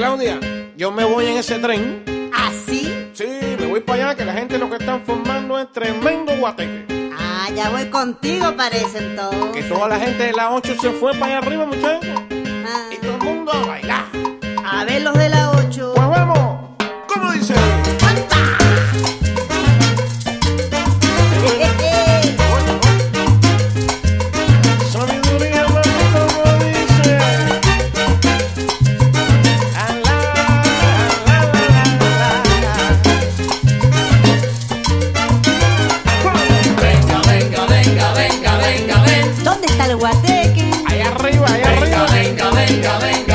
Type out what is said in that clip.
Claudia, yo me voy en ese tren. ¿Ah, sí? Sí, me voy para allá, que la gente lo que están formando es tremendo guateque. Ah, ya voy contigo, parece entonces. Que toda la gente de la 8 se fue para allá arriba, muchachos. Ah, Y todo el mundo a bailar. a ver los de la 8. Pues vamos, ¿cómo dice? Sabiduría, mami, como dice. Venga, venga, venga, venga, venga, ven. ¿Dónde está el guateque? Allá arriba, allá arriba. Venga, venga, venga, venga.